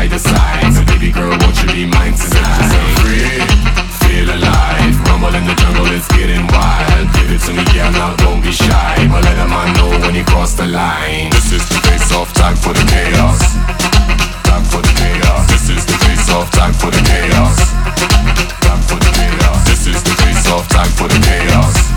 I decide. So baby girl, won't you be mine tonight? So free, feel alive. Rumble in the jungle, it's getting wild. Give it to me, girl, now don't be shy. But let a man know when you cross the line. This is the face-off, time for the chaos. Time for the chaos. This is the face-off, time for the chaos. Time for the chaos. This is the face-off, time for the chaos.